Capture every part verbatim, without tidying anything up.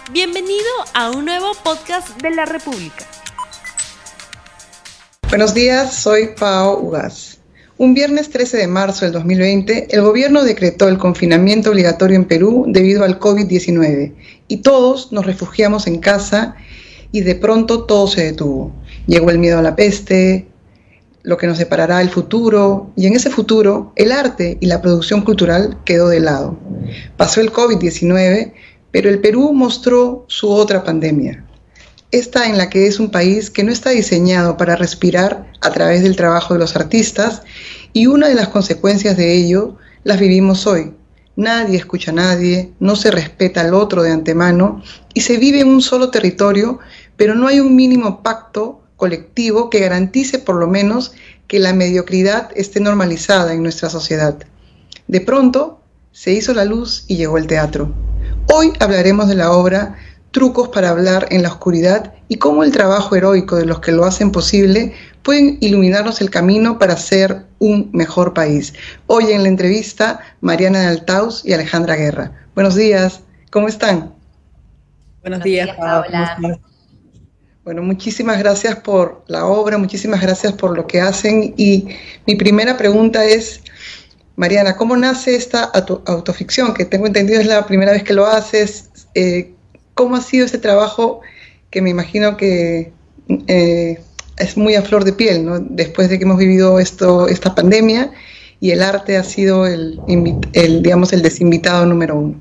Bienvenido a un nuevo podcast de la República. Buenos días, soy Pao Ugaz. Un viernes trece de marzo del dos mil veinte, el gobierno decretó el confinamiento obligatorio en Perú debido al COVID diecinueve y todos nos refugiamos en casa y de pronto todo se detuvo. Llegó el miedo a la peste, lo que nos deparará el futuro, y en ese futuro el arte y la producción cultural quedó de lado. Pasó el COVID diecinueve, pero el Perú mostró su otra pandemia. Esta en la que es un país que no está diseñado para respirar a través del trabajo de los artistas, y una de las consecuencias de ello las vivimos hoy. Nadie escucha a nadie, no se respeta al otro de antemano y se vive en un solo territorio, pero no hay un mínimo pacto colectivo que garantice por lo menos que la mediocridad esté normalizada en nuestra sociedad. De pronto se hizo la luz y llegó el teatro. Hoy hablaremos de la obra Trucos para hablar en la oscuridad y cómo el trabajo heroico de los que lo hacen posible pueden iluminarnos el camino para ser un mejor país. Hoy en la entrevista, Mariana de Altaus y Alejandra Guerra. Buenos días, ¿cómo están? Buenos días, Paola. Bueno, muchísimas gracias por la obra, muchísimas gracias por lo que hacen. Y mi primera pregunta es, Mariana, ¿cómo nace esta auto autoficción? Que tengo entendido es la primera vez que lo haces. Eh, ¿Cómo ha sido ese trabajo que me imagino que eh, es muy a flor de piel, ¿no? Después de que hemos vivido esto, esta pandemia, y el arte ha sido el, el, digamos, el desinvitado número uno?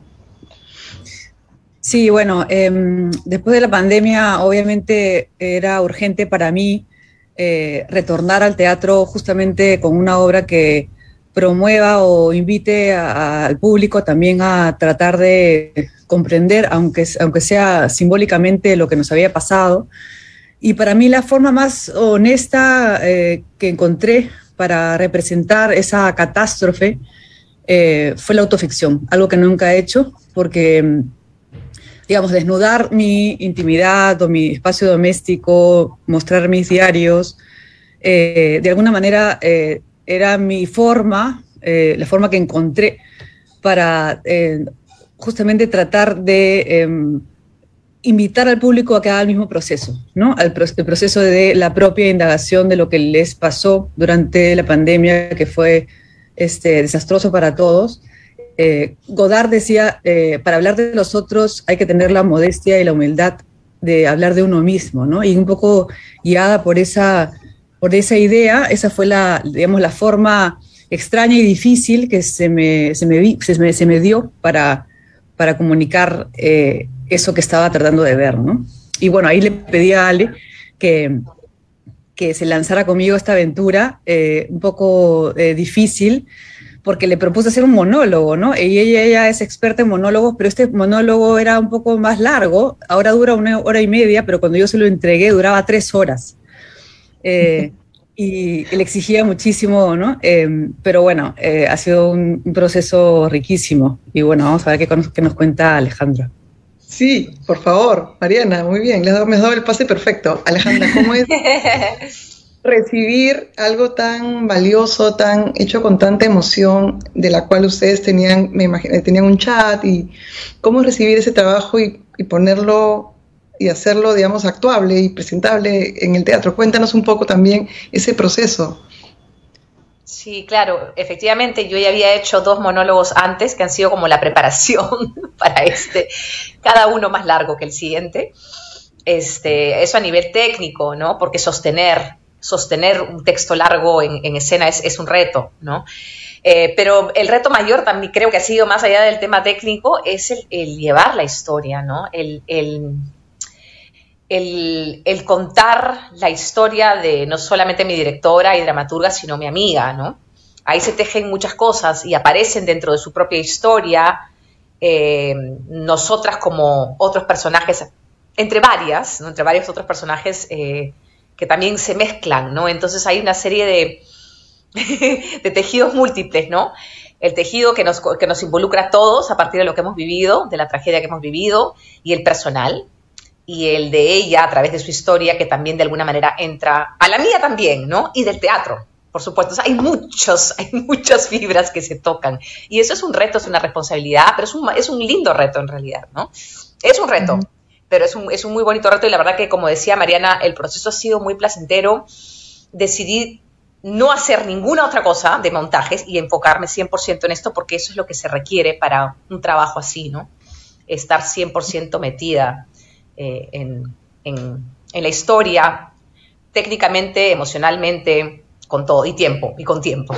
Sí, bueno, eh, después de la pandemia obviamente era urgente para mí eh, retornar al teatro justamente con una obra que promueva o invite a, a, al público también a tratar de comprender, aunque, aunque sea simbólicamente, lo que nos había pasado. Y para mí la forma más honesta eh, que encontré para representar esa catástrofe eh, fue la autoficción, algo que nunca he hecho, porque, digamos, desnudar mi intimidad o mi espacio doméstico, mostrar mis diarios, eh, de alguna manera eh, era mi forma, eh, la forma que encontré para eh, justamente tratar de eh, invitar al público a que haga el mismo proceso, ¿no? Al pro el proceso de la propia indagación de lo que les pasó durante la pandemia, que fue este, desastroso para todos. Eh, Godard decía, eh, para hablar de los otros hay que tener la modestia y la humildad de hablar de uno mismo, ¿no? Y un poco guiada por esa, por esa idea, esa fue la, digamos, la forma extraña y difícil que se me, se me, vi, se me, se me dio para, para comunicar eh, eso que estaba tratando de ver, ¿no? Y bueno, ahí le pedí a Ale que, que se lanzara conmigo esta aventura, eh, un poco eh, difícil, porque le propuse hacer un monólogo, ¿no? Y ella, ella es experta en monólogos, pero este monólogo era un poco más largo, ahora dura una hora y media, pero cuando yo se lo entregué duraba tres horas. Eh, y le exigía muchísimo, ¿no? Eh, pero bueno, eh, ha sido un, un proceso riquísimo. Y bueno, vamos a ver qué, qué nos cuenta Alejandra. Sí, por favor, Mariana, muy bien, me has dado el pase perfecto. Alejandra, ¿cómo es recibir algo tan valioso, tan hecho con tanta emoción, de la cual ustedes tenían, me imagino, tenían un chat, y cómo es recibir ese trabajo y, y ponerlo y hacerlo, digamos, actuable y presentable en el teatro? Cuéntanos un poco también ese proceso. Sí, claro, efectivamente yo ya había hecho dos monólogos antes que han sido como la preparación para este, cada uno más largo que el siguiente. Este, eso a nivel técnico, ¿no? Porque sostener, sostener un texto largo en, en escena es, es un reto, ¿no? Eh, pero el reto mayor también creo que ha sido, más allá del tema técnico, es el, el llevar la historia, ¿no? El, el, el, el contar la historia de no solamente mi directora y dramaturga, sino mi amiga, ¿no? Ahí se tejen muchas cosas y aparecen dentro de su propia historia, eh, nosotras como otros personajes, entre varias, ¿no? Entre varios otros personajes eh, que también se mezclan, ¿no? Entonces hay una serie de, de tejidos múltiples, ¿no? El tejido que nos, que nos involucra a todos a partir de lo que hemos vivido, de la tragedia que hemos vivido, y el personal, y el de ella a través de su historia, que también de alguna manera entra a la mía también, ¿no? Y del teatro, por supuesto. O sea, hay muchos, hay muchas fibras que se tocan. Y eso es un reto, es una responsabilidad, pero es un, es un lindo reto en realidad, ¿no? Es un reto. pero es un, es un muy bonito reto y la verdad que, como decía Mariana, el proceso ha sido muy placentero. Decidí no hacer ninguna otra cosa de montajes y enfocarme cien por ciento en esto porque eso es lo que se requiere para un trabajo así, ¿no? Estar cien por ciento metida eh, en, en, en la historia, técnicamente, emocionalmente, con todo, y tiempo, y con tiempo.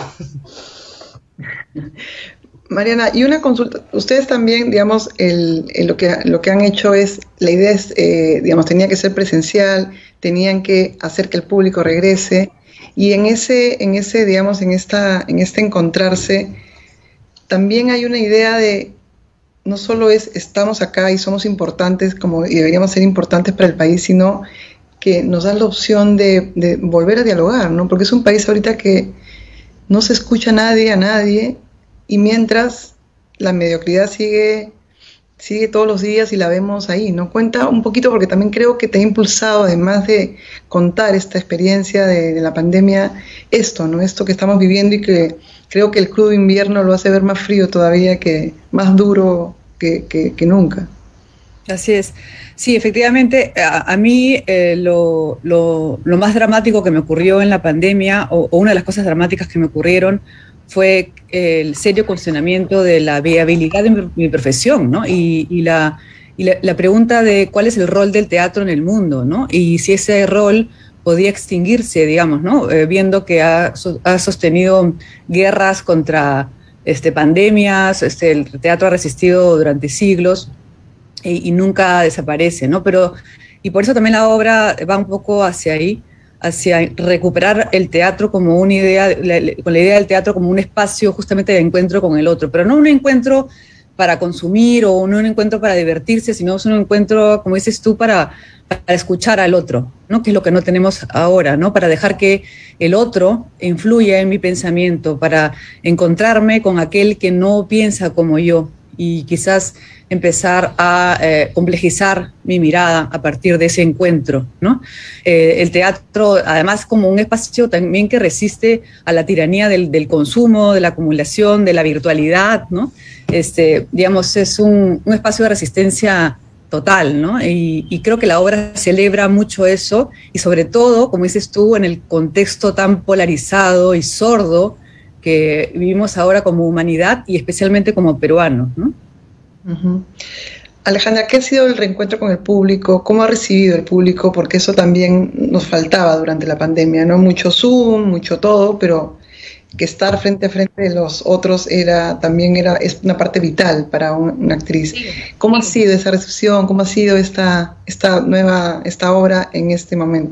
Mariana, y una consulta, ustedes también, digamos, el, el, lo, que, lo que han hecho es, la idea es, eh, digamos, tenía que ser presencial, tenían que hacer que el público regrese, y en ese, en ese digamos, en, esta, en este encontrarse, también hay una idea de, no solo es estamos acá y somos importantes como y deberíamos ser importantes para el país, sino que nos da la opción de, de volver a dialogar, ¿no? Porque es un país ahorita que no se escucha a nadie, a nadie, y mientras la mediocridad sigue, sigue todos los días y la vemos ahí, ¿no? Cuenta un poquito, porque también creo que te ha impulsado, además de contar esta experiencia de, de la pandemia, esto, ¿no? Esto que estamos viviendo y que creo que el crudo invierno lo hace ver más frío todavía, que más duro que, que, que nunca. Así es. Sí, efectivamente, a, a mí eh, lo, lo, lo más dramático que me ocurrió en la pandemia, o, o una de las cosas dramáticas que me ocurrieron, fue el serio cuestionamiento de la viabilidad de mi, mi profesión, ¿no? Y, y, la, y la, la pregunta de cuál es el rol del teatro en el mundo, ¿no? Y si ese rol podía extinguirse, digamos, ¿no? Eh, viendo que ha, ha sostenido guerras contra este, pandemias, este, el teatro ha resistido durante siglos y, y nunca desaparece, ¿no? Pero, y por eso también la obra va un poco hacia ahí, hacia recuperar el teatro como una idea, la, con la idea del teatro como un espacio justamente de encuentro con el otro, pero no un encuentro para consumir o no un encuentro para divertirse, sino es un encuentro, como dices tú, para, para escuchar al otro, ¿no? Que es lo que no tenemos ahora, ¿no? Para dejar que el otro influya en mi pensamiento, para encontrarme con aquel que no piensa como yo y quizás empezar a eh, complejizar mi mirada a partir de ese encuentro, ¿no? Eh, el teatro, además, como un espacio también que resiste a la tiranía del, del consumo, de la acumulación, de la virtualidad, ¿no? Este, digamos, es un, un espacio de resistencia total, ¿no? Y, y creo que la obra celebra mucho eso, y sobre todo, como dices tú, en el contexto tan polarizado y sordo que vivimos ahora como humanidad y especialmente como peruanos, ¿no? Uh-huh. Alejandra, ¿qué ha sido el reencuentro con el público? ¿Cómo ha recibido el público? Porque eso también nos faltaba durante la pandemia, ¿no? Mucho Zoom, mucho todo, pero que estar frente a frente de los otros era también era es una parte vital para un, una actriz. Sí, ¿Cómo sí. ha sido esa recepción? ¿Cómo ha sido esta, esta nueva esta obra en este momento?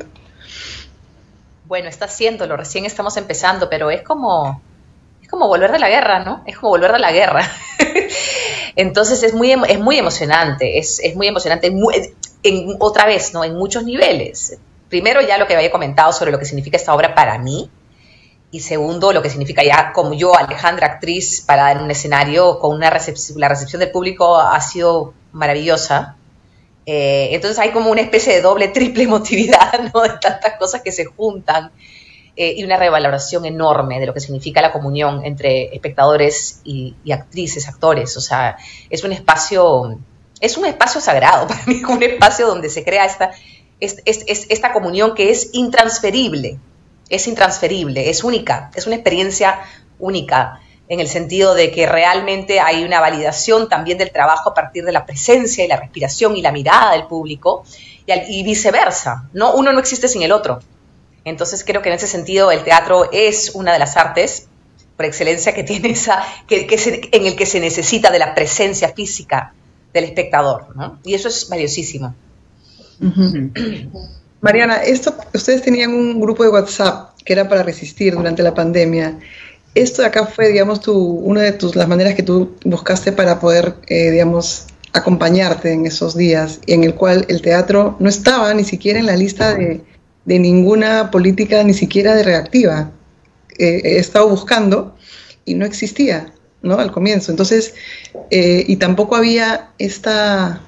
Bueno, está haciéndolo, recién estamos empezando, pero es como es como volver de la guerra, ¿no? Es como volver de la guerra. Entonces es muy, es muy emocionante, es, es muy emocionante, muy, en, otra vez, ¿no? En muchos niveles. Primero, ya lo que había comentado sobre lo que significa esta obra para mí, y segundo, lo que significa ya como yo, Alejandra, actriz, para en un escenario con una recepción, la recepción del público ha sido maravillosa. Eh, entonces hay como una especie de doble, triple emotividad, ¿no? De tantas cosas que se juntan. Eh, y una revaloración enorme de lo que significa la comunión entre espectadores y, y actrices, actores. O sea, es un espacio, es un espacio sagrado para mí, un espacio donde se crea esta, es, es, es, esta comunión que es intransferible, es intransferible, es única, es una experiencia única, en el sentido de que realmente hay una validación también del trabajo a partir de la presencia y la respiración y la mirada del público, y, al, y viceversa, ¿no? Uno no existe sin el otro. Entonces creo que en ese sentido el teatro es una de las artes por excelencia que tiene esa, que, que se, en el que se necesita de la presencia física del espectador, ¿no? Y eso es valiosísimo. Uh-huh. Mariana, esto, ustedes tenían un grupo de WhatsApp que era para resistir durante la pandemia. Esto de acá fue, digamos, tu, una de tus, las maneras que tú buscaste para poder, eh, digamos, acompañarte en esos días, y en el cual el teatro no estaba ni siquiera en la lista de de ninguna política, ni siquiera de reactiva. Eh, he estado buscando y no existía, ¿no? Al comienzo. Entonces, eh, y tampoco había esta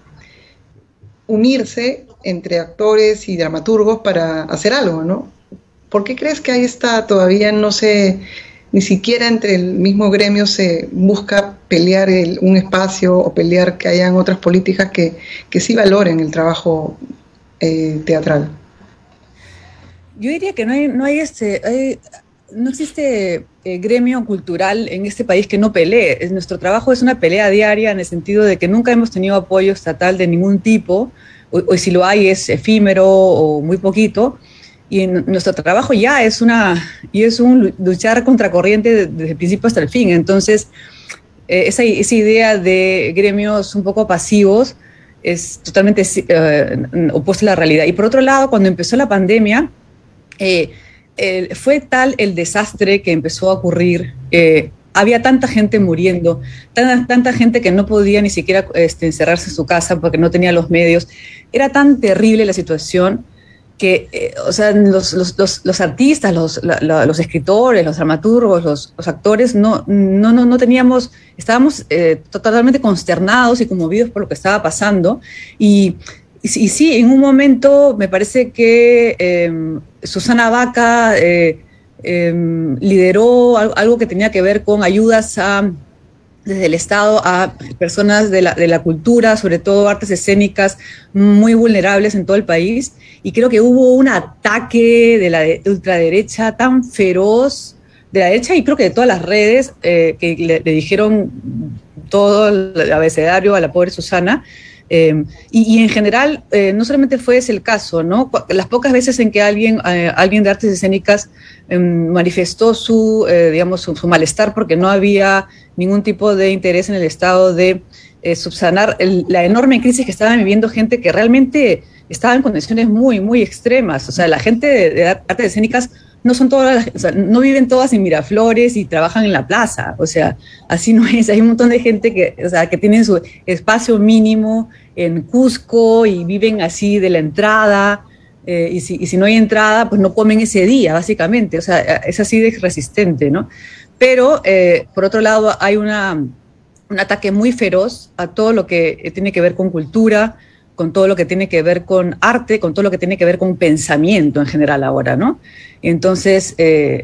unirse entre actores y dramaturgos para hacer algo, ¿no? ¿Por qué crees que ahí está todavía no se, ni siquiera entre el mismo gremio se busca pelear el, un espacio o pelear que hayan otras políticas que, que sí valoren el trabajo eh, teatral. Yo diría que no hay, no hay este, hay, no existe eh, gremio cultural en este país que no pelee. Es, nuestro trabajo es una pelea diaria en el sentido de que nunca hemos tenido apoyo estatal de ningún tipo, o, o si lo hay es efímero o muy poquito. Y en nuestro trabajo ya es una y es un luchar contracorriente desde el principio hasta el fin. Entonces, eh, esa, esa idea de gremios un poco pasivos es totalmente eh, opuesta a la realidad. Y por otro lado, cuando empezó la pandemia, eh, eh, fue tal el desastre que empezó a ocurrir. Eh, había tanta gente muriendo, tanta, tanta gente que no podía ni siquiera este, encerrarse en su casa porque no tenía los medios. Era tan terrible la situación que, eh, o sea, los, los, los, los artistas, los, la, la, los escritores, los dramaturgos, los, los actores, no, no, no, no teníamos, estábamos eh, totalmente consternados y conmovidos por lo que estaba pasando. Y, y, y sí, en un momento me parece que eh, Susana Baca eh, eh, lideró algo que tenía que ver con ayudas a, desde el Estado a personas de la, de la cultura, sobre todo artes escénicas muy vulnerables en todo el país. Y creo que hubo un ataque de la de ultraderecha tan feroz, de la derecha y creo que de todas las redes, eh, que le, le dijeron todo el abecedario a la pobre Susana. Eh, y, y en general, eh, no solamente fue ese el caso, ¿no? Las pocas veces en que alguien, eh, alguien de artes escénicas eh, manifestó su, eh, digamos, su, su malestar porque no había ningún tipo de interés en el Estado de eh, subsanar el, la enorme crisis que estaban viviendo gente que realmente estaba en condiciones muy, muy extremas. O sea, la gente de, de artes escénicas no son todas, o sea, no viven todas en Miraflores y trabajan en la plaza. O sea, así no es. Hay un montón de gente que, o sea, que tienen su espacio mínimo en Cusco y viven así de la entrada. Eh, y, si, y si no hay entrada, pues no comen ese día, básicamente. O sea, es así de resistente, ¿no? Pero, eh, por otro lado, hay una, un ataque muy feroz a todo lo que tiene que ver con cultura, con todo lo que tiene que ver con arte, con todo lo que tiene que ver con pensamiento en general ahora, ¿no? Entonces, eh,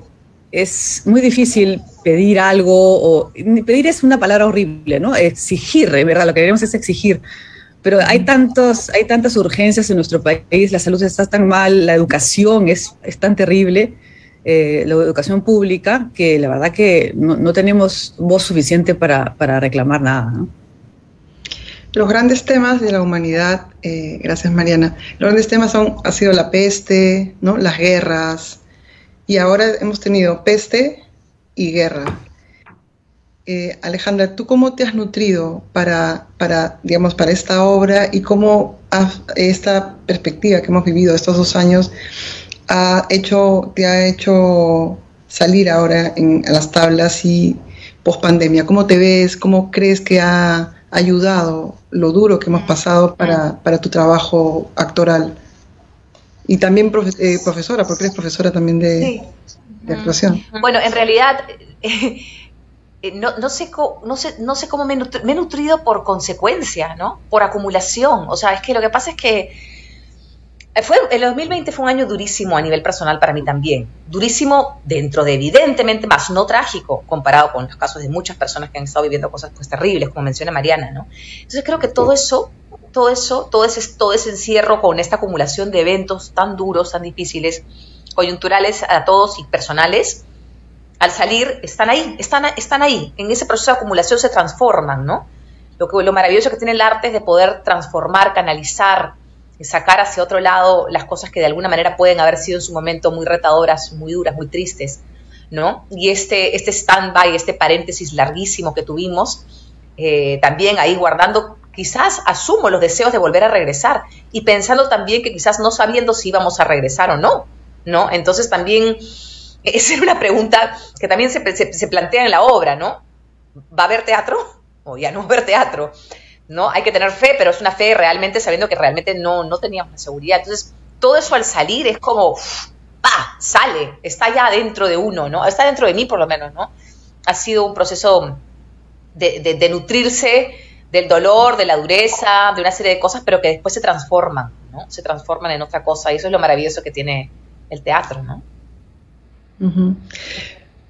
es muy difícil pedir algo, o pedir es una palabra horrible, ¿no? Exigir, en verdad, lo que queremos es exigir. Pero hay, tantos, hay tantas urgencias en nuestro país, la salud está tan mal, la educación es, es tan terrible, eh, la educación pública, que la verdad que no, no tenemos voz suficiente para, para reclamar nada, ¿no? Los grandes temas de la humanidad, eh, gracias Mariana, los grandes temas son, ha sido la peste, ¿no? Las guerras, y ahora hemos tenido peste y guerra. Eh, Alejandra, ¿tú cómo te has nutrido para, para, digamos, para esta obra y cómo has, esta perspectiva que hemos vivido estos dos años ha hecho, te ha hecho salir ahora en, a las tablas y post-pandemia? ¿Cómo te ves? ¿Cómo crees que ha ayudado lo duro que hemos pasado para, para tu trabajo actoral? Y también profe, eh, profesora, porque eres profesora también de, sí. de actuación. Bueno, en realidad, eh, no, no, sé co, no, sé, no sé cómo me, nutri, me he nutrido por consecuencia, ¿no? Por acumulación. O sea, es que lo que pasa es que fue, el dos mil veinte fue un año durísimo a nivel personal para mí también. Durísimo dentro de, evidentemente, más no trágico, comparado con los casos de muchas personas que han estado viviendo cosas pues terribles, como menciona Mariana, ¿no? Entonces creo que todo eso, todo eso, todo ese, todo ese encierro con esta acumulación de eventos tan duros, tan difíciles, coyunturales a todos y personales, al salir están ahí, están, están ahí. En ese proceso de acumulación se transforman, ¿no? Lo, que, lo maravilloso que tiene el arte es de poder transformar, canalizar, sacar hacia otro lado las cosas que de alguna manera pueden haber sido en su momento muy retadoras, muy duras, muy tristes, ¿no? Y este, este stand-by, este paréntesis larguísimo que tuvimos, eh, también ahí guardando, quizás asumo los deseos de volver a regresar y pensando también que quizás no sabiendo si íbamos a regresar o no, ¿no? Entonces también esa era una pregunta que también se, se, se plantea en la obra, ¿no? ¿Va a haber teatro o ya no va a haber teatro? ¿No? Hay que tener fe, pero es una fe realmente sabiendo que realmente no, no teníamos la seguridad. Entonces, todo eso al salir es como, ¡pa! Sale, está ya dentro de uno, ¿no? Está dentro de mí, por lo menos, ¿no? Ha sido un proceso de, de, de nutrirse del dolor, de la dureza, de una serie de cosas, pero que después se transforman, ¿no? Se transforman en otra cosa, y eso es lo maravilloso que tiene el teatro, ¿no? Uh-huh.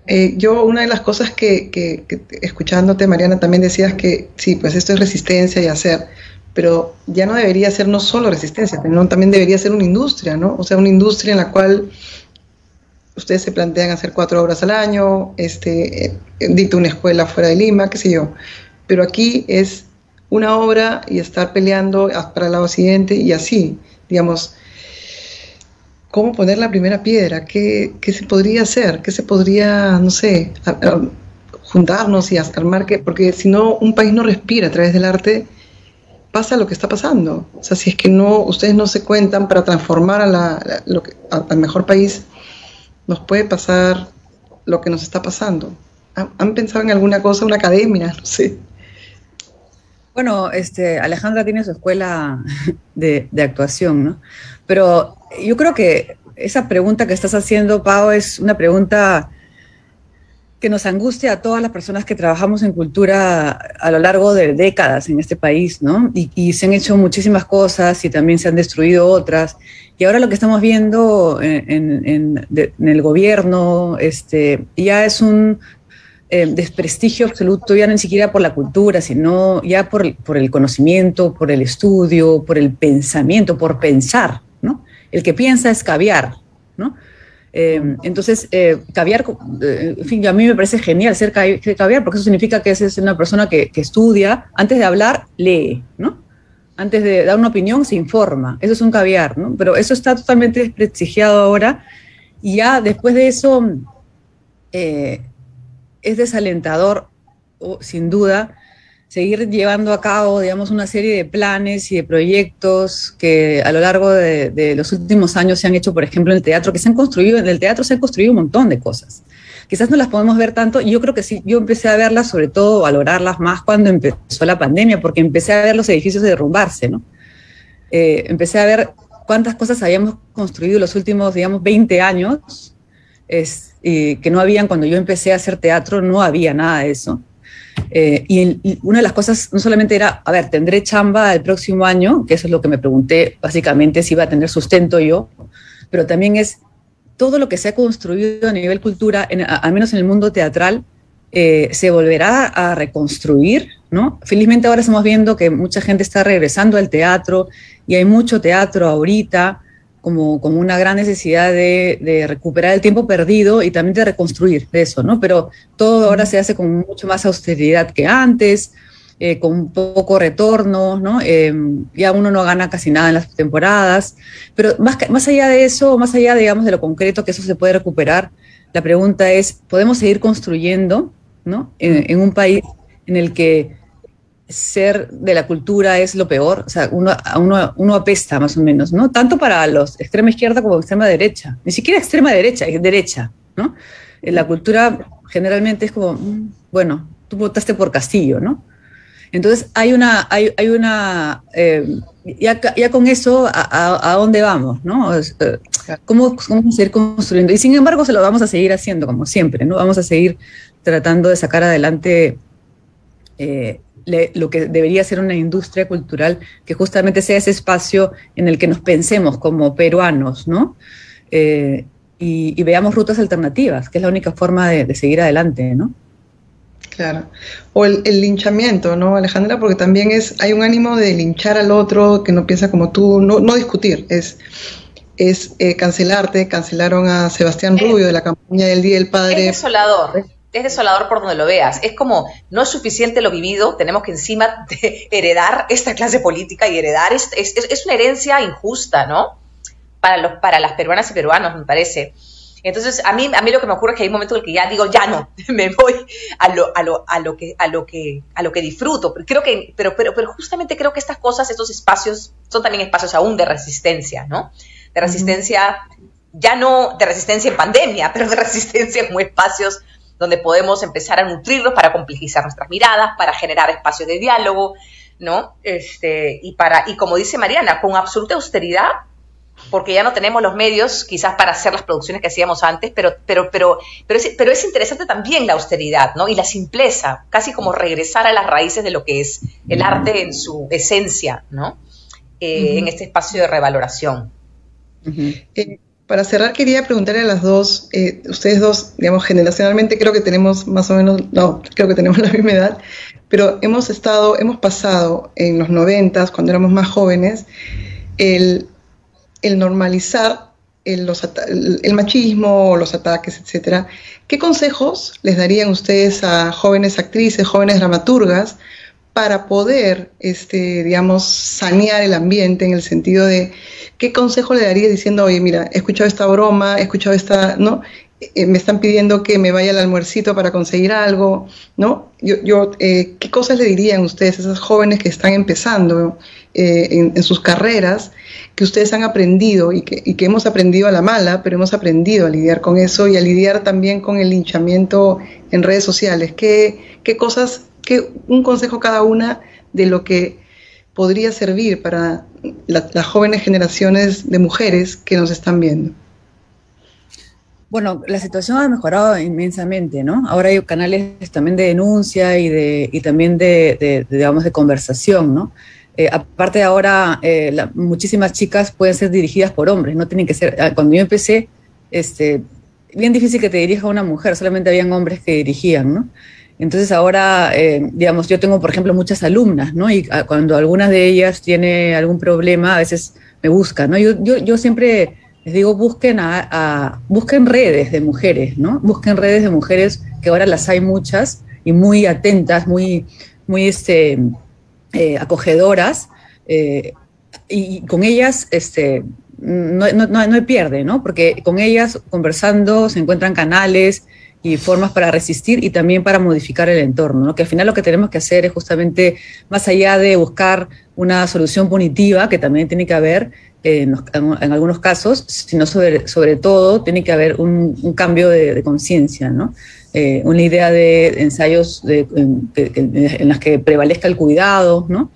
Eh, yo, una de las cosas que, que, que escuchándote, Mariana, también decías que sí, pues esto es resistencia y hacer, pero ya no debería ser no solo resistencia, sino también debería ser una industria, ¿no? O sea, una industria en la cual ustedes se plantean hacer cuatro obras al año, este, eh, dicta una escuela fuera de Lima, qué sé yo, pero aquí es una obra y estar peleando para el lado siguiente y así, digamos. ¿Cómo poner la primera piedra? ¿Qué, qué se podría hacer? ¿Qué se podría, no sé, a, a, juntarnos y armar? Que, porque si no, un país no respira a través del arte, pasa lo que está pasando. O sea, si es que no, ustedes no se cuentan para transformar a la, a, lo que, a, al mejor país, nos puede pasar lo que nos está pasando. ¿Han, han pensado en alguna cosa, una academia? No sé. Bueno, este, Alejandra tiene su escuela de, de actuación, ¿no? Pero yo creo que esa pregunta que estás haciendo, Pau, es una pregunta que nos angustia a todas las personas que trabajamos en cultura a lo largo de décadas en este país, ¿no? Y, y se han hecho muchísimas cosas y también se han destruido otras. Y ahora lo que estamos viendo en, en, en, de, en el gobierno este, ya es un eh, desprestigio absoluto, ya no ni siquiera por la cultura, sino ya por, por el conocimiento, por el estudio, por el pensamiento, por pensar, ¿no? El que piensa es caviar, ¿no? Eh, entonces, eh, caviar, eh, en fin, a mí me parece genial ser caviar, porque eso significa que es una persona que, que estudia, antes de hablar, lee, ¿no? Antes de dar una opinión, se informa. Eso es un caviar, ¿no? Pero eso está totalmente desprestigiado ahora, y ya después de eso eh, es desalentador, oh, sin duda, seguir llevando a cabo, digamos, una serie de planes y de proyectos que a lo largo de, de los últimos años se han hecho, por ejemplo, en el teatro, que se han construido, en el teatro se han construido un montón de cosas. Quizás no las podemos ver tanto, y yo creo que sí, yo empecé a verlas, sobre todo valorarlas más cuando empezó la pandemia, porque empecé a ver los edificios derrumbarse, ¿no? Eh, empecé a ver cuántas cosas habíamos construido los últimos, digamos, veinte años, es, y que no habían, cuando yo empecé a hacer teatro, no había nada de eso. Eh, y, el, y una de las cosas no solamente era, a ver, ¿tendré chamba el próximo año? Que eso es lo que me pregunté, básicamente, si iba a tener sustento yo, pero también es todo lo que se ha construido a nivel cultura, en, a, al menos en el mundo teatral, eh, se volverá a reconstruir, ¿no? Felizmente ahora estamos viendo que mucha gente está regresando al teatro y hay mucho teatro ahorita, como, como una gran necesidad de, de recuperar el tiempo perdido y también de reconstruir eso, ¿no? Pero todo ahora se hace con mucho más austeridad que antes, eh, con poco retorno, ¿no? Eh, ya uno no gana casi nada en las temporadas, pero más, más allá de eso, más allá, digamos, de lo concreto que eso se puede recuperar, la pregunta es, ¿podemos seguir construyendo, ¿no? En, en un país en el que ser de la cultura es lo peor, o sea, uno, uno, uno apesta más o menos, ¿no? Tanto para los extrema izquierda como extrema derecha, ni siquiera extrema derecha, es derecha, ¿no? La cultura generalmente es como, bueno, tú votaste por Castillo, ¿no? Entonces hay una, hay, hay una, eh, ya, ya con eso, a, a, a dónde vamos, ¿no? ¿Cómo, cómo seguir construyendo? Y sin embargo se lo vamos a seguir haciendo, como siempre, ¿no? Vamos a seguir tratando de sacar adelante eh, Le, lo que debería ser una industria cultural que justamente sea ese espacio en el que nos pensemos como peruanos, ¿no? Eh, y, y veamos rutas alternativas, que es la única forma de, de seguir adelante, ¿no? Claro. O el, el linchamiento, ¿no, Alejandra? Porque también es, hay un ánimo de linchar al otro que no piensa como tú, no, no discutir, es, es eh, cancelarte. Cancelaron a Sebastián Rubio de la campaña del Día del Padre. Es desolador. Es desolador por donde lo veas. Es como, no es suficiente lo vivido, tenemos que encima de heredar esta clase política y heredar, es, es, es una herencia injusta, ¿no? Para, los, para las peruanas y peruanos, me parece. Entonces, a mí, a mí lo que me ocurre es que hay un momento en el que ya digo, ya no, me voy a lo, a lo, a lo, que, a lo, que, a lo que disfruto. Creo que, pero, pero, pero justamente creo que estas cosas, estos espacios, son también espacios aún de resistencia, ¿no? De resistencia, uh-huh. Ya no de resistencia en pandemia, pero de resistencia como espacios donde podemos empezar a nutrirlos para complejizar nuestras miradas, para generar espacios de diálogo, ¿no? Este, y, para, y como dice Mariana, con absoluta austeridad, porque ya no tenemos los medios quizás para hacer las producciones que hacíamos antes, pero, pero, pero, pero, es, pero es interesante también la austeridad, ¿no? Y la simpleza, casi como regresar a las raíces de lo que es el arte en su esencia, ¿no? Eh, uh-huh. En este espacio de revaloración. Uh-huh. Eh, para cerrar quería preguntarle a las dos, eh, ustedes dos, digamos, generacionalmente creo que tenemos más o menos, no, creo que tenemos la misma edad, pero hemos estado, hemos pasado en los noventas, cuando éramos más jóvenes, el, el normalizar el, los el, el machismo, los ataques, etcétera. ¿Qué consejos les darían ustedes a jóvenes actrices, jóvenes dramaturgas, para poder, este, digamos, sanear el ambiente en el sentido de qué consejo le daría diciendo, oye, mira, he escuchado esta broma, he escuchado esta, ¿no? Eh, me están pidiendo que me vaya al almuercito para conseguir algo, ¿no? Yo, yo eh, ¿qué cosas le dirían ustedes a esas jóvenes que están empezando eh, en, en sus carreras, que ustedes han aprendido y que, y que hemos aprendido a la mala, pero hemos aprendido a lidiar con eso y a lidiar también con el linchamiento en redes sociales? ¿Qué, qué cosas, qué, un consejo cada una de lo que podría servir para la, las jóvenes generaciones de mujeres que nos están viendo? Bueno, la situación ha mejorado inmensamente, ¿no? Ahora hay canales también de denuncia y, de, y también de, de, de, digamos, de conversación, ¿no? Eh, aparte de ahora, eh, la, muchísimas chicas pueden ser dirigidas por hombres, no tienen que ser... Cuando yo empecé, este, bien difícil que te dirija una mujer, solamente habían hombres que dirigían, ¿no? Entonces ahora, eh, digamos, yo tengo, por ejemplo, muchas alumnas, ¿no? Y a, cuando alguna de ellas tiene algún problema, a veces me buscan, ¿no? Yo, yo, yo siempre les digo, busquen, a, a, busquen redes de mujeres, ¿no? Busquen redes de mujeres, que ahora las hay muchas, y muy atentas, muy, muy este, eh, acogedoras, eh, y con ellas este, no, no, no, no pierde, ¿no? Porque con ellas, conversando, se encuentran canales y formas para resistir y también para modificar el entorno, ¿no? Que al final lo que tenemos que hacer es justamente, más allá de buscar una solución punitiva, que también tiene que haber en, en, en algunos casos, sino sobre, sobre todo tiene que haber un, un cambio de, de conciencia, ¿no? Eh, una idea de ensayos de, en, en, en las que prevalezca el cuidado, ¿no?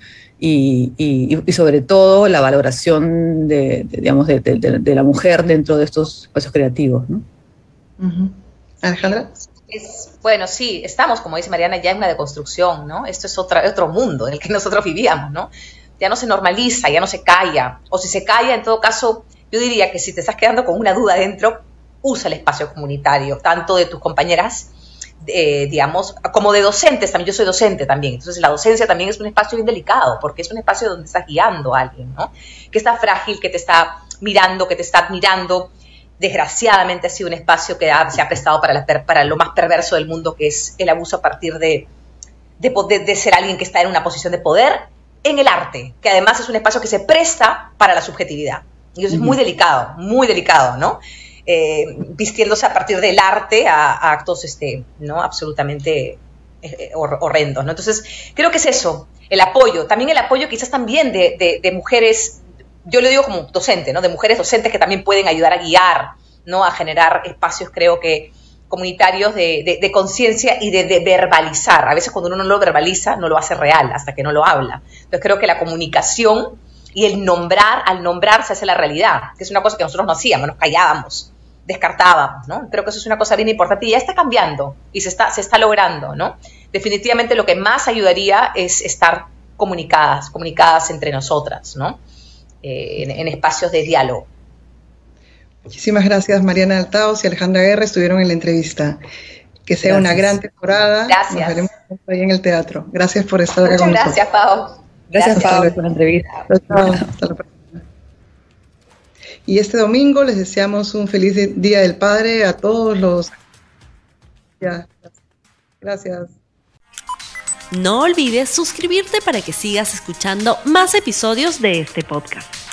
Y, y, y sobre todo la valoración de, de, digamos, de, de, de la mujer dentro de estos espacios creativos, ¿no? Uh-huh. Alejandra. Es, bueno, sí, estamos, como dice Mariana, ya en una deconstrucción, ¿no? Esto es otra, otro mundo en el que nosotros vivíamos, ¿no? Ya no se normaliza, ya no se calla, o si se calla, en todo caso, yo diría que si te estás quedando con una duda dentro, usa el espacio comunitario, tanto de tus compañeras, eh, digamos, como de docentes también. Yo soy docente también, entonces la docencia también es un espacio bien delicado, porque es un espacio donde estás guiando a alguien, ¿no? Que está frágil, que te está mirando, que te está admirando. Desgraciadamente ha sido un espacio que ha, se ha prestado para, la, para lo más perverso del mundo, que es el abuso a partir de, de, de, de ser alguien que está en una posición de poder en el arte, que además es un espacio que se presta para la subjetividad. Y eso uh-huh. es muy delicado, muy delicado, ¿no? Eh, vistiéndose a partir del arte a, a actos este, ¿no? absolutamente eh, hor horrendos, ¿no? Entonces, creo que es eso, el apoyo. También el apoyo quizás también de, de, de mujeres, yo lo digo como docente, ¿no? De mujeres docentes que también pueden ayudar a guiar, ¿no? A generar espacios, creo que, comunitarios de, de, de conciencia y de, de verbalizar. A veces cuando uno no lo verbaliza, no lo hace real hasta que no lo habla. Entonces creo que la comunicación y el nombrar, al nombrar se hace la realidad, que es una cosa que nosotros no hacíamos, nos callábamos, descartábamos, ¿no? Creo que eso es una cosa bien importante y ya está cambiando y se está, se está logrando, ¿no? Definitivamente lo que más ayudaría es estar comunicadas, comunicadas entre nosotras, ¿no? Eh, en, en espacios de diálogo. Muchísimas gracias, Mariana Altaos y Alejandra Guerra estuvieron en la entrevista. Que sea gracias. Una gran temporada. Gracias. Nos veremos ahí en el teatro. Gracias por estar acá Muchas con gracias, nosotros. Pau. Gracias, gracias Pau, por la entrevista. Chao. Hasta la próxima. Y este domingo les deseamos un feliz Día del Padre a todos los... Ya, gracias. No olvides suscribirte para que sigas escuchando más episodios de este podcast.